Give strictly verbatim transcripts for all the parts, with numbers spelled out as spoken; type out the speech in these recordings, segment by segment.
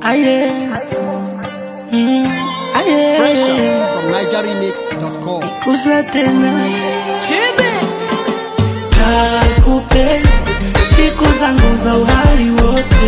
Aye. Mm. Aye. Fresh out from niger remix dot com. Kusa tena Chibi Kakupenda siku zangu za uhai wote.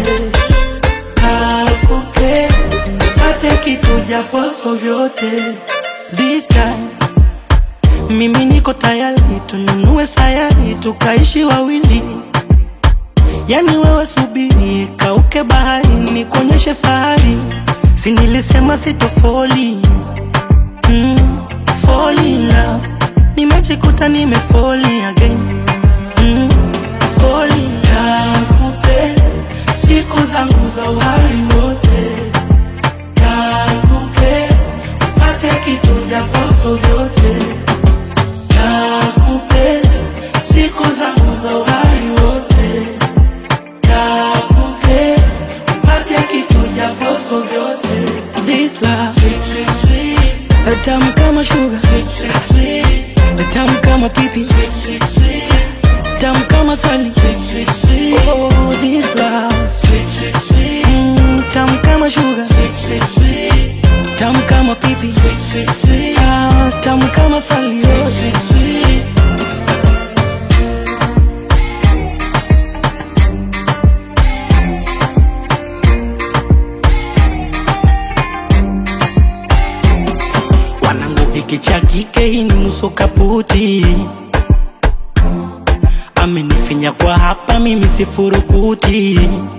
Kakupenda pate kitu japoso vyote. This time mimi niko tayari, tununue sayari tukaishi wawili. Yani wewe subiri kauke bahari nikuonyeshe fahari. Si nilisema sitofoli mm, fall in love. Nimejikuta nimefall again mm, fall in love. Kupenda siku zangu za uhai wote. Nakupenda upate kitu japoso vyote. Nakupenda siku zangu za uhai wote. Nakupenda upate kitu japoso vyote. This love sweet, sweet, sweet. Tamu kama sugar sweet, sweet, sweet. Tamu kama pipi sweet, sweet, sweet. Tamu kama sali sweet, sweet, sweet. Oh, this love sweet, sweet, sweet. Mm, tamu kama sugar sweet, sweet, sweet. Tamu kama pipi sweet, sweet, sweet. Ah, tamu kama sali sweet, sweet, sweet. Hiki cha kike hii ni nusu kaputi. Amenifinya kwa hapa mimi sifurukuti.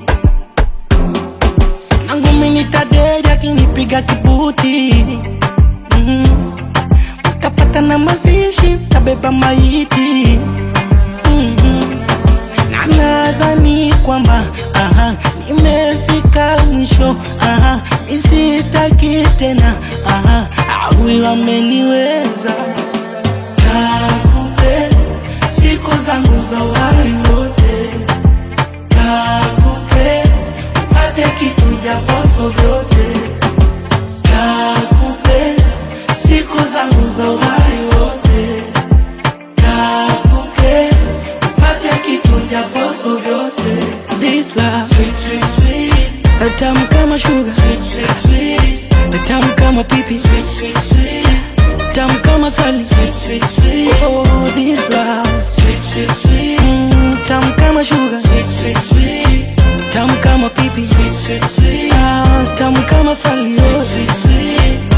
Nangu mini taderi akinipiga kibuti. mm. Mtapata na mazishi mtabeba maiti. mm-hmm. Na nadhani kwamba aha, nimefika mwisho. Aha, misitaki tena. Aha, awi wameniweza. Nakupenda siku zangu za uhai wote. Nakupenda upate kitu japoso vyote. Nakupenda siku zangu za uhai wote. Nakupenda upate kitu japoso vyote. This love sweet, sweet, sweet. Tamu kama sugar sweet, sweet, sweet. Tamu kama pipi sweet, sweet, sweet. Tamu kama sali sweet, sweet, sweet. Oh, this love sweet, sweet, sweet. Mm, tamu kama sugar sweet, sweet, sweet. Tamu kama pipi sweet, sweet, sweet. Ah, tamu kama sali sweet, sweet, sweet.